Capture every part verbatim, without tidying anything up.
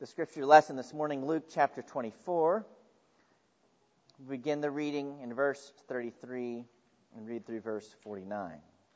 The scripture lesson this morning, Luke chapter twenty-four. We begin the reading in verse thirty-three and read through verse forty-nine.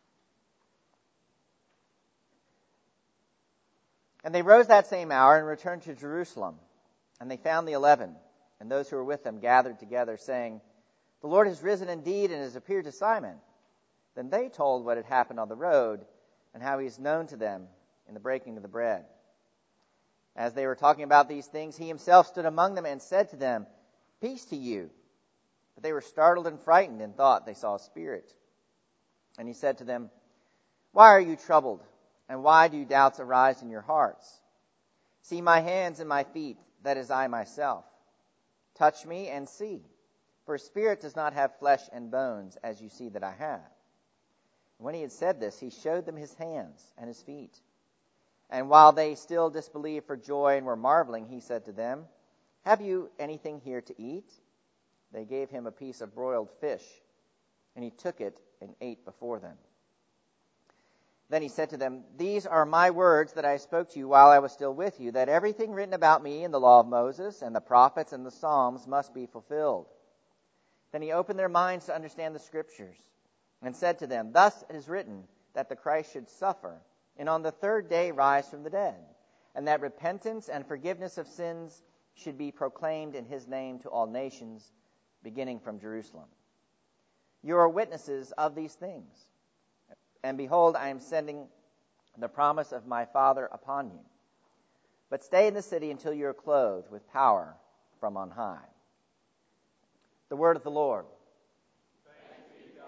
And they rose that same hour and returned to Jerusalem. And they found the eleven, and those who were with them gathered together, saying, "The Lord has risen indeed and has appeared to Simon." Then they told what had happened on the road, and how he is known to them in the breaking of the bread. As they were talking about these things, he himself stood among them and said to them, "Peace to you." But they were startled and frightened and thought they saw a spirit. And he said to them, "Why are you troubled? And why do doubts arise in your hearts? See my hands and my feet, that is I myself. Touch me and see, for a spirit does not have flesh and bones, as you see that I have." And when he had said this, he showed them his hands and his feet. And while they still disbelieved for joy and were marveling, he said to them, "Have you anything here to eat?" They gave him a piece of broiled fish, and he took it and ate before them. Then he said to them, "These are my words that I spoke to you while I was still with you, that everything written about me in the law of Moses and the prophets and the Psalms must be fulfilled." Then he opened their minds to understand the Scriptures, and said to them, "Thus it is written that the Christ should suffer, and on the third day rise from the dead, and that repentance and forgiveness of sins should be proclaimed in his name to all nations, beginning from Jerusalem. You are witnesses of these things. And behold, I am sending the promise of my Father upon you. But stay in the city until you are clothed with power from on high." The word of the Lord. Thanks be to God.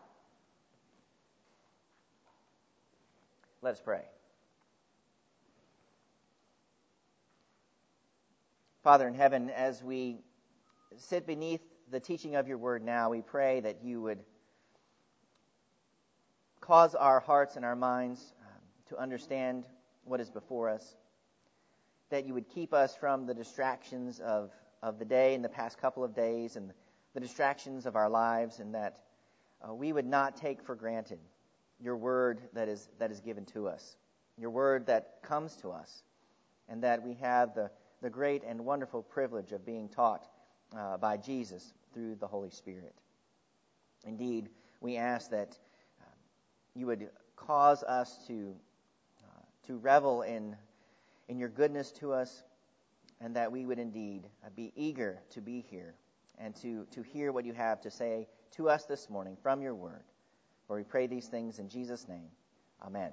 Let us pray. Father in heaven, as we sit beneath the teaching of your word now, we pray that you would cause our hearts and our minds um, to understand what is before us, that you would keep us from the distractions of, of the day and the past couple of days and the distractions of our lives, and that uh, we would not take for granted your word that is that is given to us, your word that comes to us, and that we have the, the great and wonderful privilege of being taught uh, by Jesus through the Holy Spirit. Indeed, we ask that uh, you would cause us to uh, to revel in in your goodness to us, and that we would indeed uh, be eager to be here and to, to hear what you have to say to us this morning from your word. For we pray these things in Jesus' name. Amen.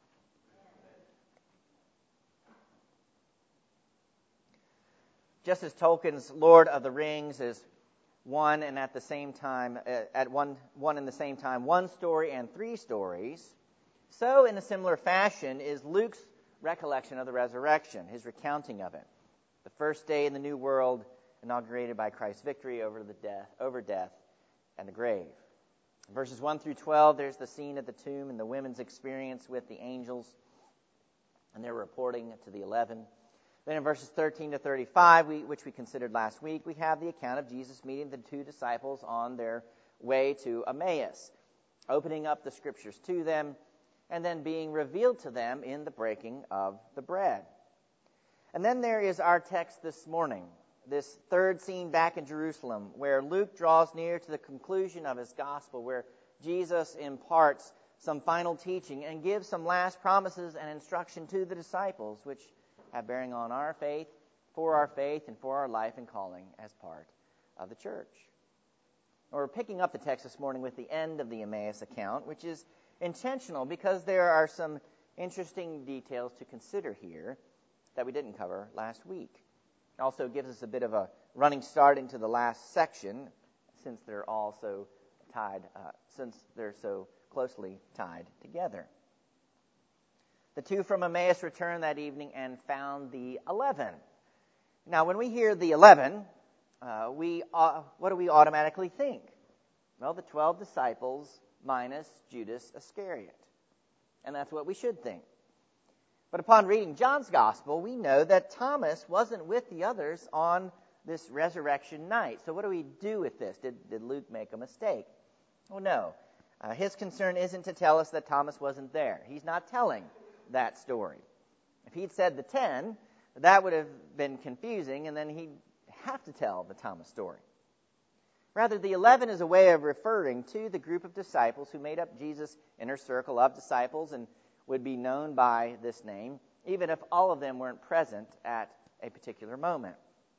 Just as Tolkien's Lord of the Rings is one and at the same time, uh, at one one and the same time, one story and three stories, so in a similar fashion is Luke's recollection of the resurrection, his recounting of it. The first day in the new world, inaugurated by Christ's victory over the death, over death and the grave. In verses one through twelve, there's the scene at the tomb and the women's experience with the angels, and they're reporting to the eleven. Then in verses thirteen to thirty-five, we, which we considered last week, we have the account of Jesus meeting the two disciples on their way to Emmaus, opening up the Scriptures to them, and then being revealed to them in the breaking of the bread. And then there is our text this morning, this third scene back in Jerusalem, where Luke draws near to the conclusion of his gospel, where Jesus imparts some final teaching and gives some last promises and instruction to the disciples, which have bearing on our faith, for our faith, and for our life and calling as part of the church. And we're picking up the text this morning with the end of the Emmaus account, which is intentional because there are some interesting details to consider here that we didn't cover last week. It also gives us a bit of a running start into the last section, since they're all so tied, uh, since they're so closely tied together. The two from Emmaus returned that evening and found the eleven. Now, when we hear the eleven, uh, we uh, what do we automatically think? Well, the twelve disciples minus Judas Iscariot, and that's what we should think. But upon reading John's Gospel, we know that Thomas wasn't with the others on this resurrection night. So what do we do with this? Did, did Luke make a mistake? Oh, no. Uh, his concern isn't to tell us that Thomas wasn't there. He's not telling that story. If he'd said the ten, that would have been confusing, and then he'd have to tell the Thomas story. Rather, the eleven is a way of referring to the group of disciples who made up Jesus' inner circle of disciples and would be known by this name, even if all of them weren't present at a particular moment.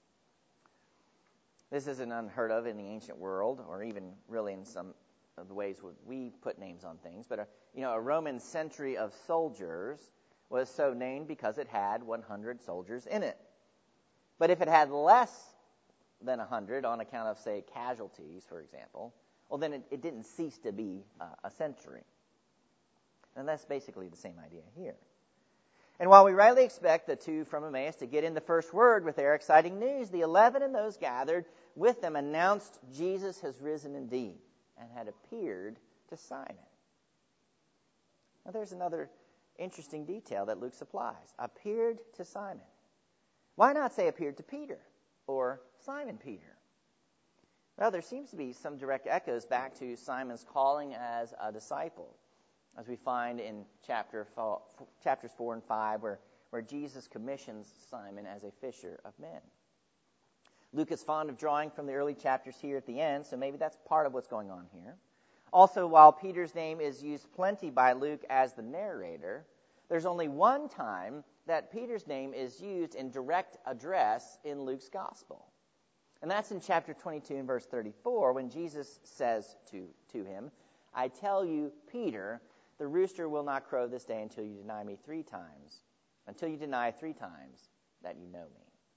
This isn't unheard of in the ancient world, or even really in some of the ways we put names on things. But a, you know, a Roman century of soldiers was so named because it had one hundred soldiers in it. But if it had less than one hundred on account of, say, casualties, for example, well, then it, it didn't cease to be uh, a century. And that's basically the same idea here. And while we rightly expect the two from Emmaus to get in the first word with their exciting news, the eleven and those gathered with them announced Jesus has risen indeed and had appeared to Simon. Now there's another interesting detail that Luke supplies. Appeared to Simon. Why not say appeared to Peter or Simon Peter? Well, there seems to be some direct echoes back to Simon's calling as a disciple, as we find in chapter four, chapters four and five, where, where Jesus commissions Simon as a fisher of men. Luke is fond of drawing from the early chapters here at the end, so maybe that's part of what's going on here. Also, while Peter's name is used plenty by Luke as the narrator, there's only one time that Peter's name is used in direct address in Luke's gospel. And that's in chapter twenty-two and verse thirty-four, when Jesus says to, to him, I tell you, Peter, the rooster will not crow this day until you deny me three times, until you deny three times that you know me.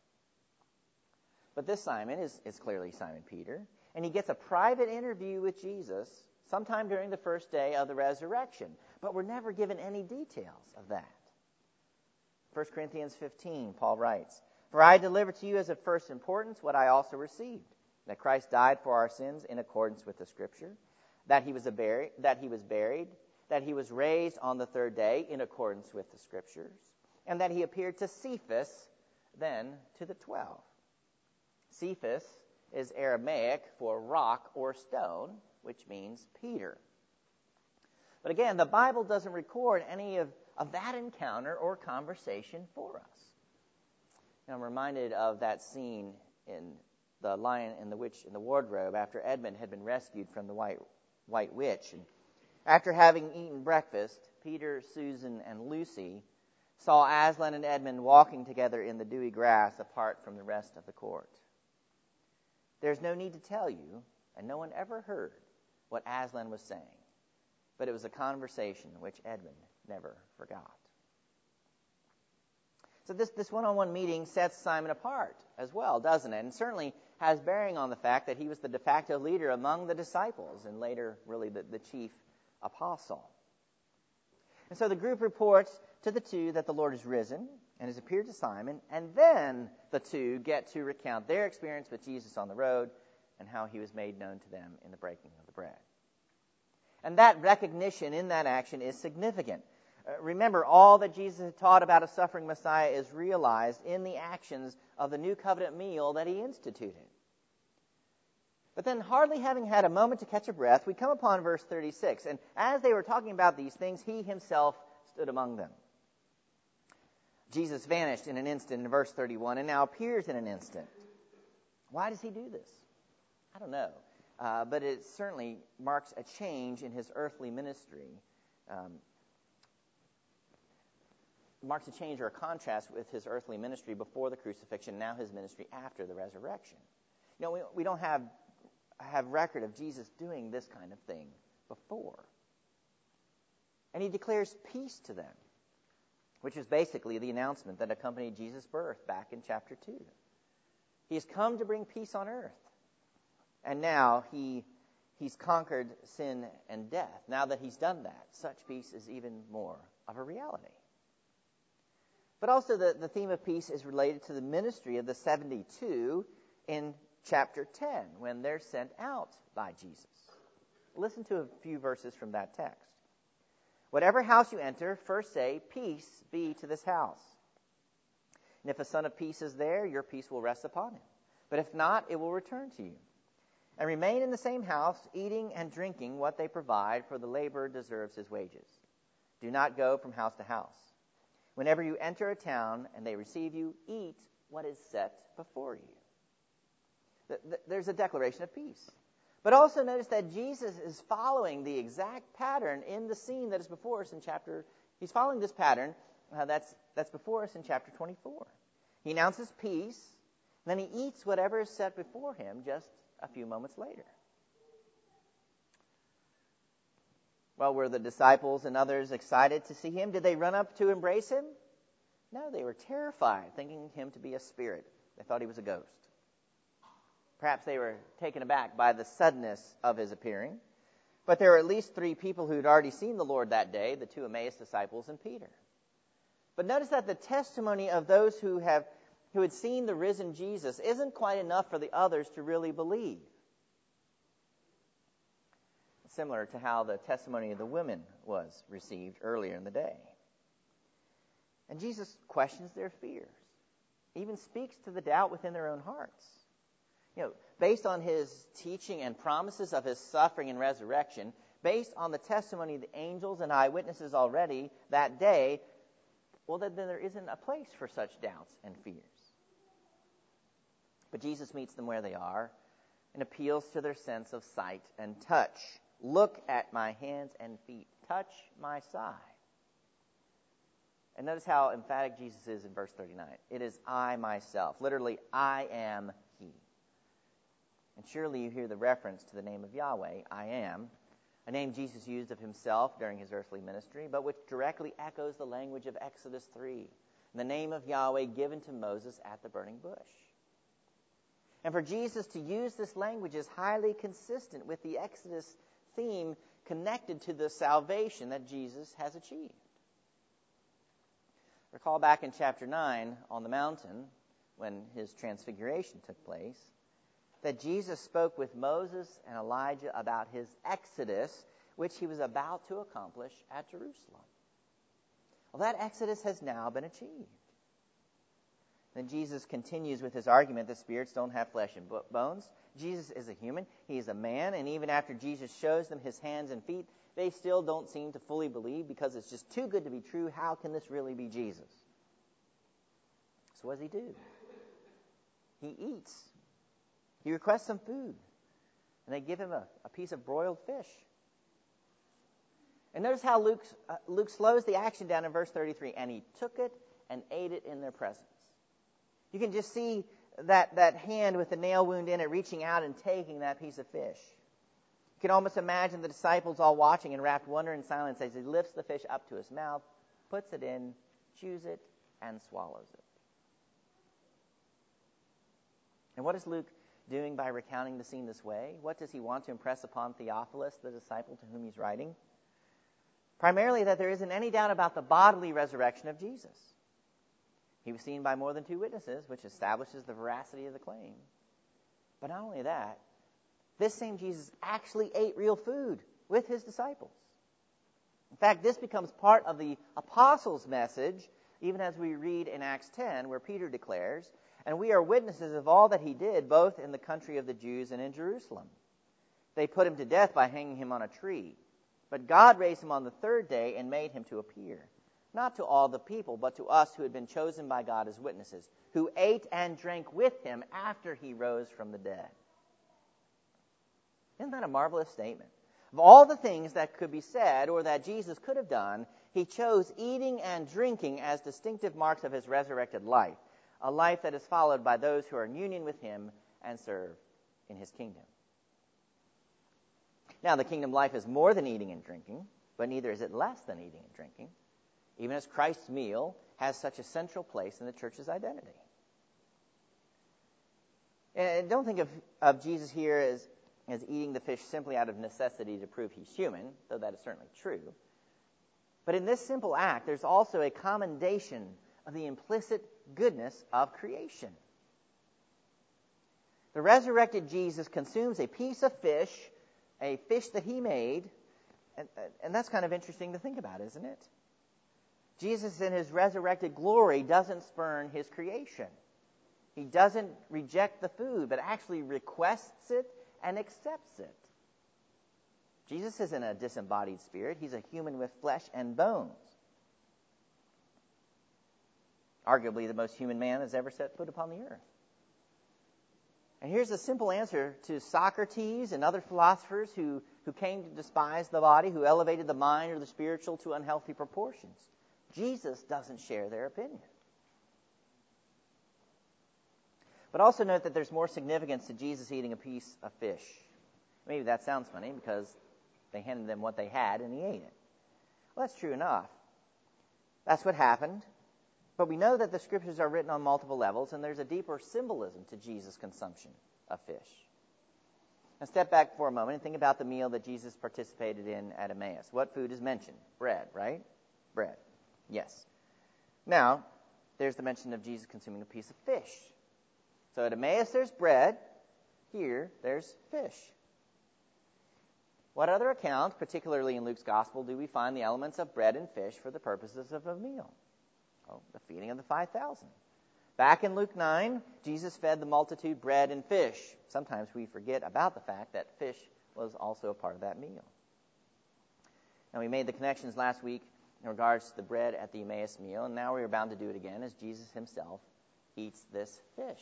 But this Simon is, is clearly Simon Peter, and he gets a private interview with Jesus sometime during the first day of the resurrection. But we're never given any details of that. First Corinthians fifteen, Paul writes, For I delivered to you as of first importance what I also received, that Christ died for our sins in accordance with the Scripture, that he was a buried, that he was buried, that he was raised on the third day in accordance with the Scriptures, and that he appeared to Cephas, then to the twelve. Cephas is Aramaic for rock or stone, which means Peter. But again, the Bible doesn't record any of, of that encounter or conversation for us. Now, I'm reminded of that scene in The Lion and the Witch in the Wardrobe after Edmund had been rescued from the White, White Witch. And after having eaten breakfast, Peter, Susan, and Lucy saw Aslan and Edmund walking together in the dewy grass apart from the rest of the court. There's no need to tell you, and no one ever heard what Aslan was saying, but it was a conversation which Edmund never forgot. So this, this one-on-one meeting sets Simon apart as well, doesn't it? And certainly has bearing on the fact that he was the de facto leader among the disciples and later really the, the chief apostle. And so the group reports to the two that the Lord is risen and has appeared to Simon, and then the two get to recount their experience with Jesus on the road and how he was made known to them in the breaking of the bread. And that recognition in that action is significant. Uh, remember, all that Jesus had taught about a suffering Messiah is realized in the actions of the new covenant meal that he instituted. But then, hardly having had a moment to catch a breath, we come upon verse thirty-six. And as they were talking about these things, he himself stood among them. Jesus vanished in an instant in verse thirty-one and now appears in an instant. Why does he do this? I don't know. Uh, but it certainly marks a change in his earthly ministry. Um, marks a change or a contrast with his earthly ministry before the crucifixion, now his ministry after the resurrection. You know, we, we don't have have record of Jesus doing this kind of thing before. And he declares peace to them, which is basically the announcement that accompanied Jesus' birth back in chapter two. He has come to bring peace on earth. And now he he's conquered sin and death. Now that he's done that, such peace is even more of a reality. But also the, the theme of peace is related to the ministry of the seventy-two in chapter ten, when they're sent out by Jesus. Listen to a few verses from that text. Whatever house you enter, first say, peace be to this house. And if a son of peace is there, your peace will rest upon him. But if not, it will return to you. And remain in the same house, eating and drinking what they provide, for the laborer deserves his wages. Do not go from house to house. Whenever you enter a town and they receive you, eat what is set before you. There's a declaration of peace. But also notice that Jesus is following the exact pattern in the scene that is before us in chapter, he's following this pattern uh, that's, that's before us in chapter twenty-four. He announces peace, then he eats whatever is set before him just a few moments later. Well, were the disciples and others excited to see him? Did they run up to embrace him? No, they were terrified, thinking him to be a spirit. They thought he was a ghost. Perhaps they were taken aback by the suddenness of his appearing. But there were at least three people who had already seen the Lord that day, the two Emmaus disciples and Peter. But notice that the testimony of those who have who had seen the risen Jesus isn't quite enough for the others to really believe. Similar to how the testimony of the women was received earlier in the day. And Jesus questions their fears, even speaks to the doubt within their own hearts. You know, based on his teaching and promises of his suffering and resurrection, based on the testimony of the angels and eyewitnesses already that day, well, then there isn't a place for such doubts and fears. But Jesus meets them where they are and appeals to their sense of sight and touch. Look at my hands and feet. Touch my side. And notice how emphatic Jesus is in verse thirty-nine. It is I myself. Literally, I am he. And surely you hear the reference to the name of Yahweh, I am, a name Jesus used of himself during his earthly ministry, but which directly echoes the language of Exodus three, the name of Yahweh given to Moses at the burning bush. And for Jesus to use this language is highly consistent with the Exodus theme connected to the salvation that Jesus has achieved. Recall back in chapter nine on the mountain, when his transfiguration took place, that Jesus spoke with Moses and Elijah about his exodus, which he was about to accomplish at Jerusalem. Well, that exodus has now been achieved. Then Jesus continues with his argument that spirits don't have flesh and bones. Jesus is a human. He is a man. And even after Jesus shows them his hands and feet, they still don't seem to fully believe because it's just too good to be true. How can this really be Jesus? So what does he do? He eats. He requests some food. And they give him a, a piece of broiled fish. And notice how Luke, uh, Luke slows the action down in verse thirty-three. And he took it and ate it in their presence. You can just see that, that hand with the nail wound in it reaching out and taking that piece of fish. You can almost imagine the disciples all watching in rapt wonder and silence as he lifts the fish up to his mouth, puts it in, chews it, and swallows it. And what is Luke doing by recounting the scene this way? What does he want to impress upon Theophilus, the disciple to whom he's writing? Primarily that there isn't any doubt about the bodily resurrection of Jesus. He was seen by more than two witnesses, which establishes the veracity of the claim. But not only that, this same Jesus actually ate real food with his disciples. In fact, this becomes part of the apostles' message, even as we read in Acts ten, where Peter declares, and we are witnesses of all that he did, both in the country of the Jews and in Jerusalem. They put him to death by hanging him on a tree. But God raised him on the third day and made him to appear, not to all the people, but to us who had been chosen by God as witnesses, who ate and drank with him after he rose from the dead. Isn't that a marvelous statement? Of all the things that could be said or that Jesus could have done, he chose eating and drinking as distinctive marks of his resurrected life, a life that is followed by those who are in union with him and serve in his kingdom. Now, the kingdom life is more than eating and drinking, but neither is it less than eating and drinking, even as Christ's meal has such a central place in the church's identity. And don't think of, of Jesus here as, as eating the fish simply out of necessity to prove he's human, though that is certainly true. But in this simple act, there's also a commendation of the implicit goodness of creation. The resurrected Jesus consumes a piece of fish, a fish that he made, and, and that's kind of interesting to think about, isn't it? Jesus in his resurrected glory doesn't spurn his creation. He doesn't reject the food, but actually requests it and accepts it. Jesus isn't a disembodied spirit. He's a human with flesh and bones. arguably the most human man has ever set foot upon the earth. And here's a simple answer to Socrates and other philosophers who, who came to despise the body, who elevated the mind or the spiritual to unhealthy proportions. Jesus doesn't share their opinion. But also note that there's more significance to Jesus eating a piece of fish. Maybe that sounds funny because they handed him what they had and he ate it. Well, that's true enough. That's what happened. But we know that the Scriptures are written on multiple levels, and there's a deeper symbolism to Jesus' consumption of fish. Now step back for a moment and think about the meal that Jesus participated in at Emmaus. What food is mentioned? Bread, right? Bread. Yes. Now, there's the mention of Jesus consuming a piece of fish. So at Emmaus there's bread. Here there's fish. What other account, particularly in Luke's Gospel, do we find the elements of bread and fish for the purposes of a meal? Oh, the feeding of the five thousand. Back in Luke nine, Jesus fed the multitude bread and fish. Sometimes we forget about the fact that fish was also a part of that meal. And we made the connections last week in regards to the bread at the Emmaus meal, and now we are bound to do it again as Jesus himself eats this fish.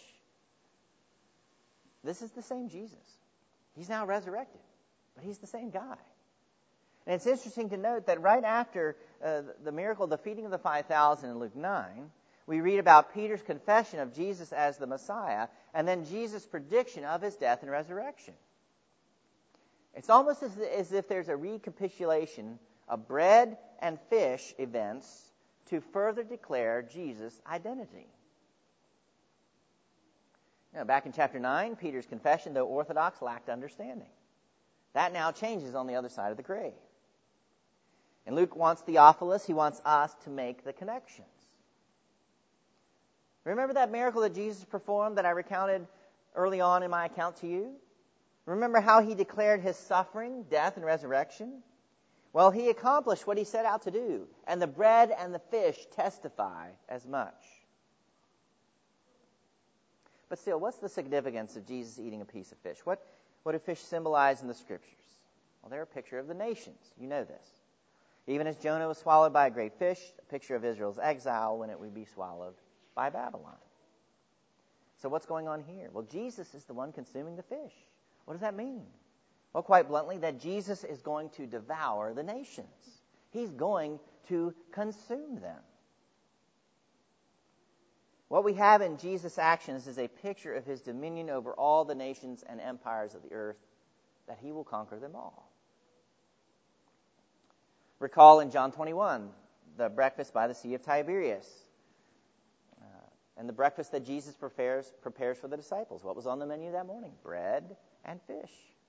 This is the same Jesus. He's now resurrected, but he's the same guy. And it's interesting to note that right after uh, the miracle, the feeding of the five thousand in Luke nine, we read about Peter's confession of Jesus as the Messiah, and then Jesus' prediction of his death and resurrection. It's almost as, as if there's a recapitulation of bread and fish events to further declare Jesus' identity. Now, back in chapter nine, Peter's confession, though orthodox, lacked understanding. That now changes on the other side of the grave. And Luke wants Theophilus, he wants us to make the connections. Remember that miracle that Jesus performed that I recounted early on in my account to you? Remember how he declared his suffering, death, and resurrection? Well, he accomplished what he set out to do, and the bread and the fish testify as much. But still, what's the significance of Jesus eating a piece of fish? What, what do fish symbolize in the Scriptures? Well, they're a picture of the nations. You know this. Even as Jonah was swallowed by a great fish, a picture of Israel's exile when it would be swallowed by Babylon. So what's going on here? Well, Jesus is the one consuming the fish. What does that mean? Well, quite bluntly, that Jesus is going to devour the nations. He's going to consume them. What we have in Jesus' actions is a picture of his dominion over all the nations and empires of the earth, that he will conquer them all. Recall in John twenty-one, the breakfast by the Sea of Tiberias, uh, and the breakfast that Jesus prepares, prepares for the disciples. What was on the menu that morning? Bread and fish.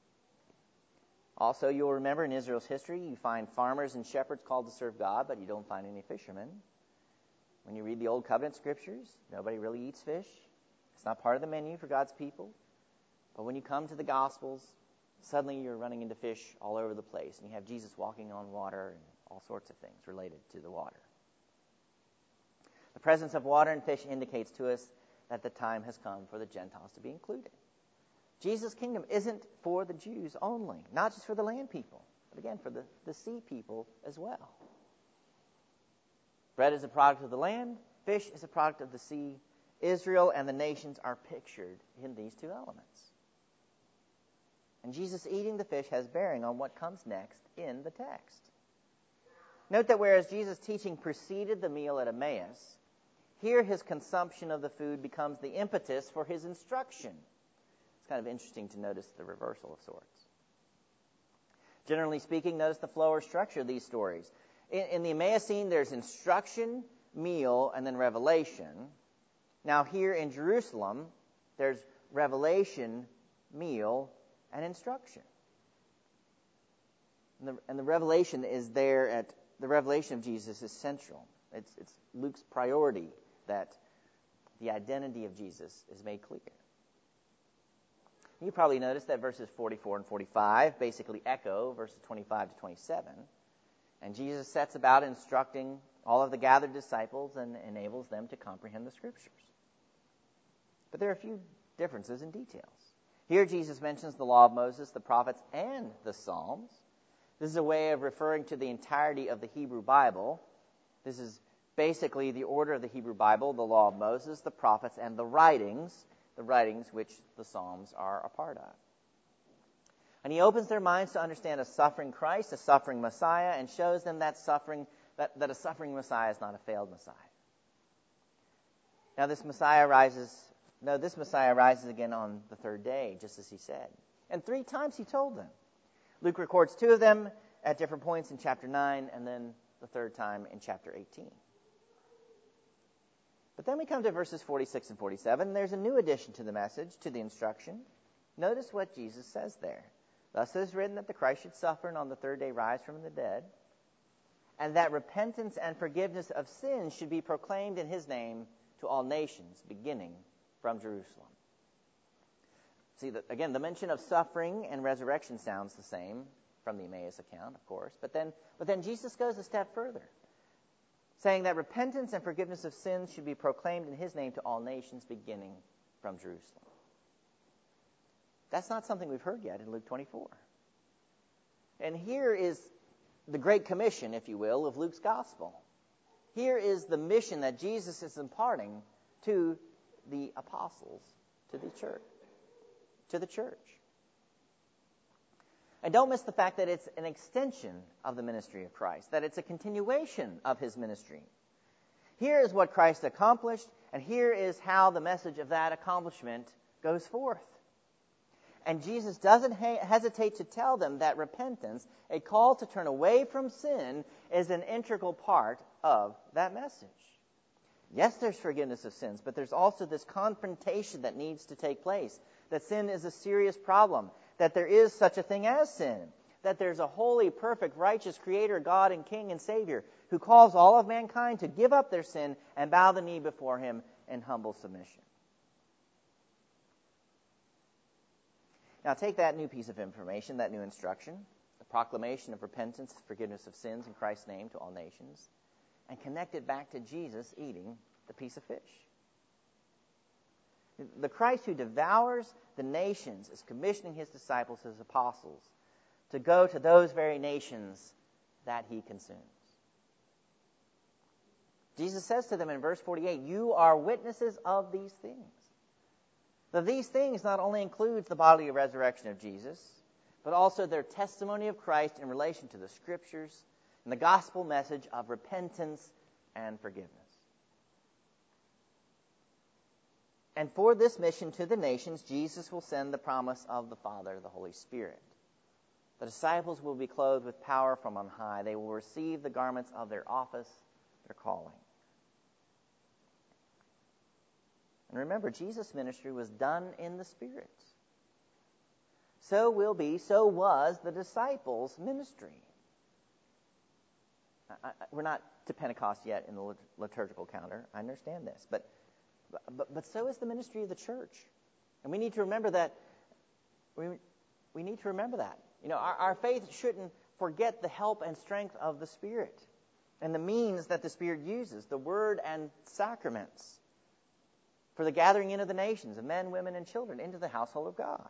Also, you'll remember in Israel's history, you find farmers and shepherds called to serve God, but you don't find any fishermen. When you read the Old Covenant scriptures, nobody really eats fish. It's not part of the menu for God's people. But when you come to the Gospels, suddenly you're running into fish all over the place, and you have Jesus walking on water and all sorts of things related to the water. The presence of water and fish indicates to us that the time has come for the Gentiles to be included. Jesus' kingdom isn't for the Jews only, not just for the land people, but again for the, the sea people as well. Bread is a product of the land, fish is a product of the sea. Israel and the nations are pictured in these two elements. And Jesus eating the fish has bearing on what comes next in the text. Note that whereas Jesus' teaching preceded the meal at Emmaus, here his consumption of the food becomes the impetus for his instruction. It's kind of interesting to notice the reversal of sorts. Generally speaking, notice the flow or structure of these stories. In, in the Emmaus scene, there's instruction, meal, and then revelation. Now here in Jerusalem, there's revelation, meal, and instruction. And the, and the revelation is there at, the revelation of Jesus is central. It's, it's Luke's priority that the identity of Jesus is made clear. You probably noticed that verses forty-four and forty-five basically echo verses twenty-five to twenty-seven. And Jesus sets about instructing all of the gathered disciples and enables them to comprehend the Scriptures. But there are a few differences in details. Here Jesus mentions the law of Moses, the prophets, and the Psalms. This is a way of referring to the entirety of the Hebrew Bible. This is basically the order of the Hebrew Bible, the law of Moses, the prophets, and the writings, the writings which the Psalms are a part of. And he opens their minds to understand a suffering Christ, a suffering Messiah, and shows them that suffering that, that a suffering Messiah is not a failed Messiah. Now this Messiah rises, no, this Messiah rises again on the third day, just as he said. And three times he told them. Luke records two of them at different points in chapter nine, and then the third time in chapter eighteen. But then we come to verses forty-six and forty-seven, and there's a new addition to the message, to the instruction. Notice what Jesus says there. Thus it is written that the Christ should suffer and on the third day rise from the dead, and that repentance and forgiveness of sins should be proclaimed in his name to all nations, beginning from Jerusalem. See, that again, the mention of suffering and resurrection sounds the same from the Emmaus account, of course. But then, but then Jesus goes a step further, saying that repentance and forgiveness of sins should be proclaimed in his name to all nations, beginning from Jerusalem. That's not something we've heard yet in Luke twenty-four. And here is the Great Commission, if you will, of Luke's gospel. Here is the mission that Jesus is imparting to the apostles, to the church, to the church. And don't miss the fact that it's an extension of the ministry of Christ, that it's a continuation of his ministry. Here is what Christ accomplished, and here is how the message of that accomplishment goes forth. And Jesus doesn't ha- hesitate to tell them that repentance, a call to turn away from sin, is an integral part of that message. Yes, there's forgiveness of sins, but there's also this confrontation that needs to take place, that sin is a serious problem, that there is such a thing as sin, that there's a holy, perfect, righteous Creator, God and King and Savior, who calls all of mankind to give up their sin and bow the knee before him in humble submission. Now take that new piece of information, that new instruction, the proclamation of repentance, forgiveness of sins in Christ's name to all nations, and connect it back to Jesus eating the piece of fish. The Christ who devours the nations is commissioning his disciples, his apostles, to go to those very nations that he consumes. Jesus says to them in verse forty-eight, "You are witnesses of these things." Now, these things not only includes the bodily resurrection of Jesus, but also their testimony of Christ in relation to the Scriptures and the gospel message of repentance and forgiveness. And for this mission to the nations, Jesus will send the promise of the Father, the Holy Spirit. The disciples will be clothed with power from on high. They will receive the garments of their office, their calling. And remember, Jesus' ministry was done in the Spirit. So will be, so was the disciples' ministry. I, I, we're not to Pentecost yet in the liturgical calendar. I understand this. But, but, but so is the ministry of the church. And we need to remember that. We, we need to remember that. You know, our, our faith shouldn't forget the help and strength of the Spirit and the means that the Spirit uses, the Word and sacraments, for the gathering in of the nations, of men, women, and children, into the household of God.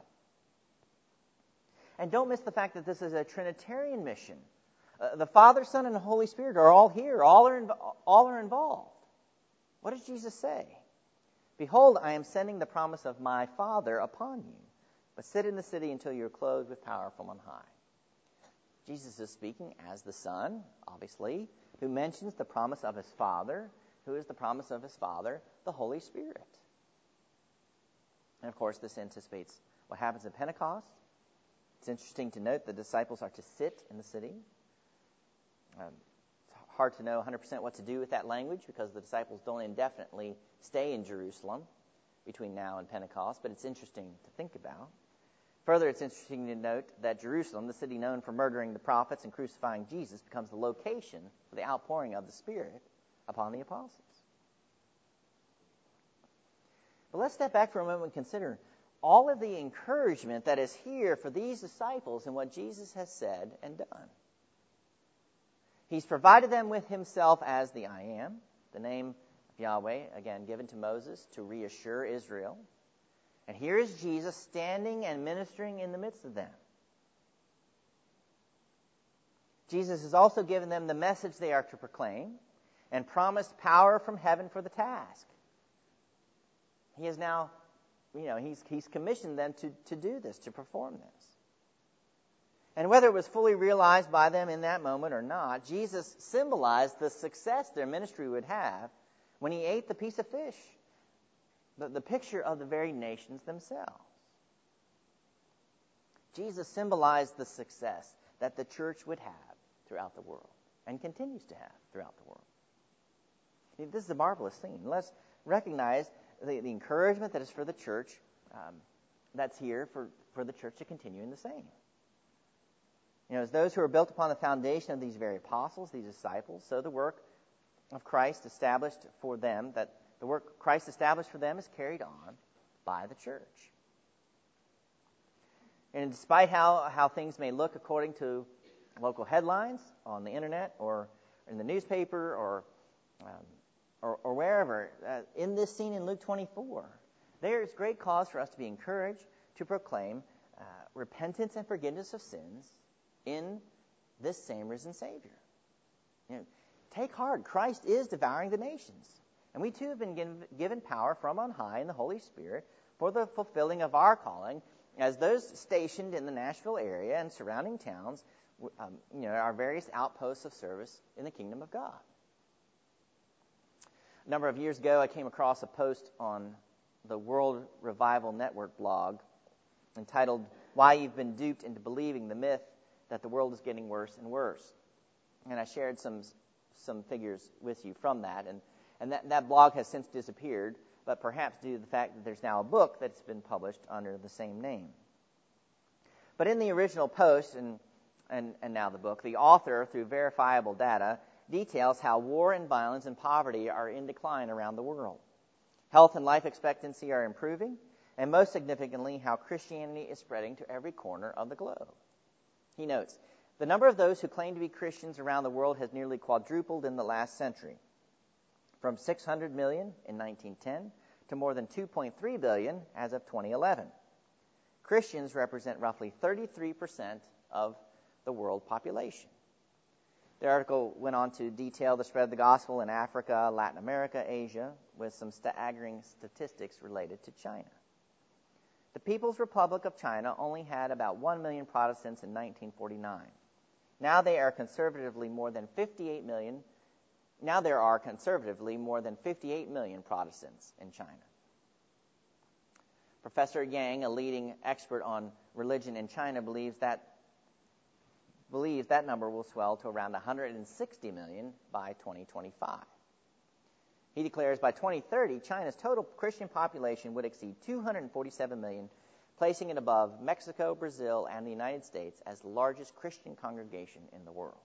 And don't miss the fact that this is a Trinitarian mission. Uh, the Father, Son, and the Holy Spirit are all here. All are, inv- all are involved. What does Jesus say? "Behold, I am sending the promise of my Father upon you. But sit in the city until you are clothed with power from on high." Jesus is speaking as the Son, obviously, who mentions the promise of his Father, who is the promise of his Father, the Holy Spirit. And of course, this anticipates what happens at Pentecost. It's interesting to note the disciples are to sit in the city. Um, it's hard to know one hundred percent what to do with that language because the disciples don't indefinitely stay in Jerusalem between now and Pentecost, but it's interesting to think about. Further, it's interesting to note that Jerusalem, the city known for murdering the prophets and crucifying Jesus, becomes the location for the outpouring of the Spirit upon the apostles. But let's step back for a moment and consider all of the encouragement that is here for these disciples and what Jesus has said and done. He's provided them with himself as the I Am, the name of Yahweh, again given to Moses to reassure Israel. And here is Jesus standing and ministering in the midst of them. Jesus has also given them the message they are to proclaim. and promised power from heaven for the task. He has now, you know, he's, he's commissioned them to, to do this, to perform this. And whether it was fully realized by them in that moment or not, Jesus symbolized the success their ministry would have when he ate the piece of fish, the, the picture of the very nations themselves. Jesus symbolized the success that the church would have throughout the world and continues to have throughout the world. This is a marvelous scene. Let's recognize the, the encouragement that is for the church, um, that's here for, for the church to continue in the same. You know, as those who are built upon the foundation of these very apostles, these disciples, so the work of Christ established for them, that the work Christ established for them is carried on by the church. And despite how, how things may look according to local headlines on the internet or in the newspaper or um, or, or wherever, uh, in this scene in Luke twenty-four, there is great cause for us to be encouraged to proclaim uh, repentance and forgiveness of sins in this same risen Savior. You know, take heart. Christ is devouring the nations. And we too have been given, given power from on high in the Holy Spirit for the fulfilling of our calling as those stationed in the Nashville area and surrounding towns, um, you know, our various outposts of service in the kingdom of God. A number of years ago, I came across a post on the World Revival Network blog entitled, "Why You've Been Duped into Believing the Myth that the World is Getting Worse and Worse." And I shared some some figures with you from that. And, and that, that blog has since disappeared, but perhaps due to the fact that there's now a book that's been published under the same name. But in the original post, and, and, and now the book, the author, through verifiable data, details how war and violence and poverty are in decline around the world. Health and life expectancy are improving, and most significantly, how Christianity is spreading to every corner of the globe. He notes, the number of those who claim to be Christians around the world has nearly quadrupled in the last century, from six hundred million in nineteen ten to more than two point three billion as of twenty eleven. Christians represent roughly thirty-three percent of the world population. The article went on to detail the spread of the gospel in Africa, Latin America, Asia, with some staggering statistics related to China. The People's Republic of China only had about one million Protestants in nineteen forty-nine. Now they are conservatively more than fifty-eight million. Now there are conservatively more than fifty-eight million Protestants in China. Professor Yang, a leading expert on religion in China, believes that believes that number will swell to around one hundred sixty million by twenty twenty-five. He declares by twenty thirty, China's total Christian population would exceed two hundred forty-seven million, placing it above Mexico, Brazil, and the United States as the largest Christian congregation in the world.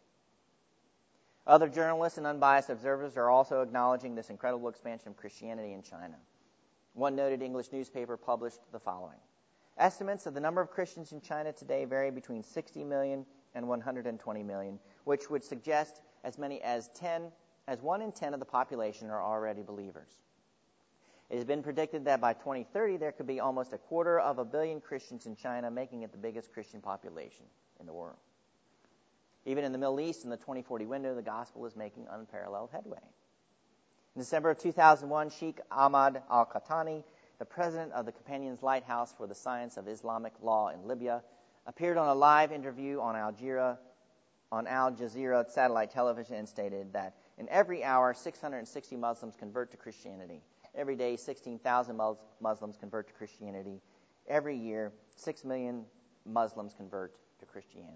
Other journalists and unbiased observers are also acknowledging this incredible expansion of Christianity in China. One noted English newspaper published the following. Estimates of the number of Christians in China today vary between sixty million and one hundred twenty million, which would suggest as many as ten, as one in ten of the population are already believers. It has been predicted that by twenty thirty there could be almost a quarter of a billion Christians in China, making it the biggest Christian population in the world. Even in the Middle East, in the twenty forty window, the gospel is making unparalleled headway. In December of two thousand one, Sheikh Ahmad Al-Qahtani, the president of the Companions Lighthouse for the Science of Islamic Law in Libya, appeared on a live interview on Al Jazeera, on Al Jazeera satellite television and stated that in every hour, six hundred sixty Muslims convert to Christianity. Every day, sixteen thousand Muslims convert to Christianity. Every year, six million Muslims convert to Christianity.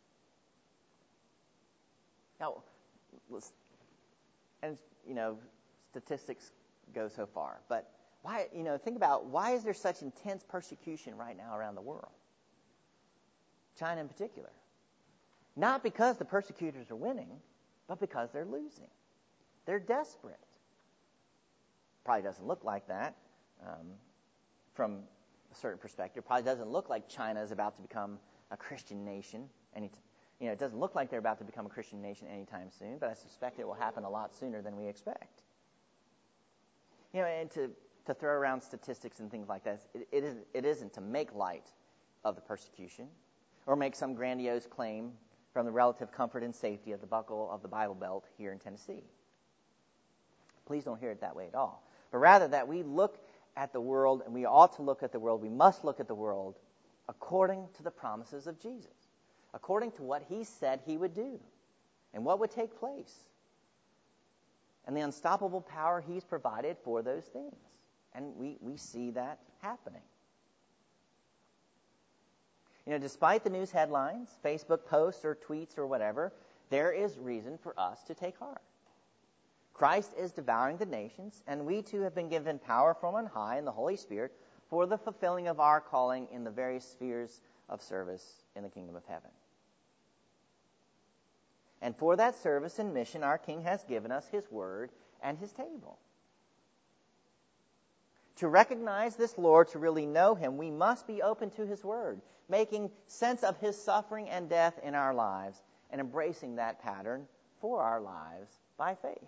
Now, and, you know, statistics go so far, but why, you know, think about why is there such intense persecution right now around the world? China in particular. Not because the persecutors are winning, but because they're losing. They're desperate. Probably doesn't look like that um, from a certain perspective. Probably doesn't look like China is about to become a Christian nation. Any, you know, it doesn't look like they're about to become a Christian nation anytime soon, but I suspect it will happen a lot sooner than we expect. You know, and to, to throw around statistics and things like that, it, it, is, it isn't to make light of the persecution or make some grandiose claim from the relative comfort and safety of the buckle of the Bible Belt here in Tennessee. Please don't hear it that way at all. But rather that we look at the world, and we ought to look at the world, we must look at the world according to the promises of Jesus, according to what he said he would do, and what would take place, and the unstoppable power he's provided for those things. And we, we see that happening. You know, despite the news headlines, Facebook posts or tweets or whatever, there is reason for us to take heart. Christ is devouring the nations, and we too have been given power from on high in the Holy Spirit for the fulfilling of our calling in the various spheres of service in the kingdom of heaven. And for that service and mission, our King has given us his word and his table. To recognize this Lord, to really know him, we must be open to his word, making sense of his suffering and death in our lives, and embracing that pattern for our lives by faith.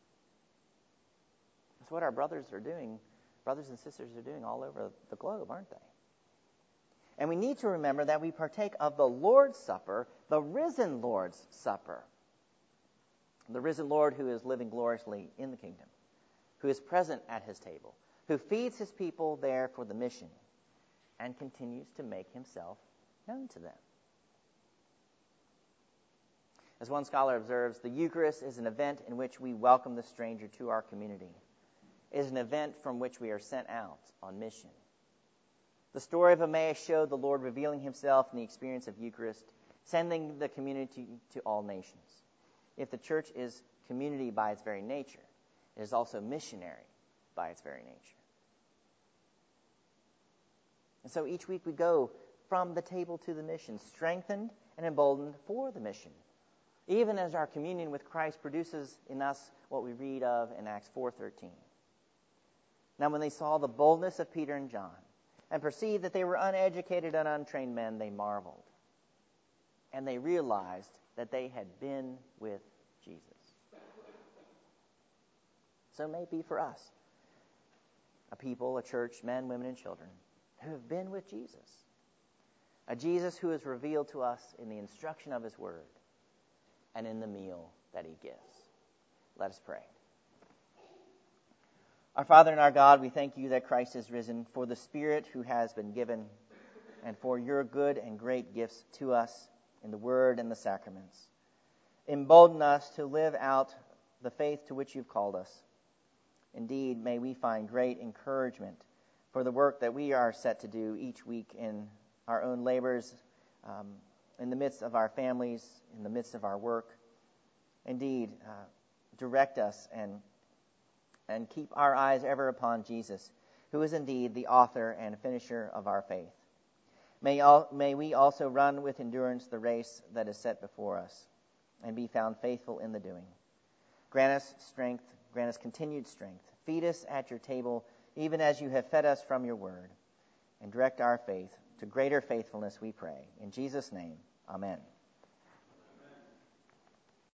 That's what our brothers are doing, brothers and sisters are doing all over the globe, aren't they? And we need to remember that we partake of the Lord's Supper, the risen Lord's Supper. The risen Lord who is living gloriously in the kingdom, who is present at his table, who feeds his people there for the mission, and continues to make himself known to them. As one scholar observes, the Eucharist is an event in which we welcome the stranger to our community. It is an event from which we are sent out on mission. The story of Emmaus showed the Lord revealing himself in the experience of Eucharist, sending the community to all nations. If the church is community by its very nature, it is also missionary by its very nature. And so each week we go from the table to the mission, strengthened and emboldened for the mission, even as our communion with Christ produces in us what we read of in Acts four thirteen. Now when they saw the boldness of Peter and John, and perceived that they were uneducated and untrained men, they marveled. And they realized that they had been with Jesus. So may it be for us, a people, a church, men, women, and children, who have been with Jesus. A Jesus who is revealed to us in the instruction of his word and in the meal that he gives. Let us pray. Our Father and our God, we thank you that Christ is risen, for the Spirit who has been given, and for your good and great gifts to us in the Word and the sacraments. Embolden us to live out the faith to which you've called us. Indeed, may we find great encouragement for the work that we are set to do each week in our own labors, um, in the midst of our families, in the midst of our work. Indeed, uh, direct us and and keep our eyes ever upon Jesus, who is indeed the author and finisher of our faith. May, all, may we also run with endurance the race that is set before us, and be found faithful in the doing. Grant us strength, grant us continued strength. Feed us at your table, even as you have fed us from your word, and direct our faith to greater faithfulness, we pray. In Jesus' name, amen.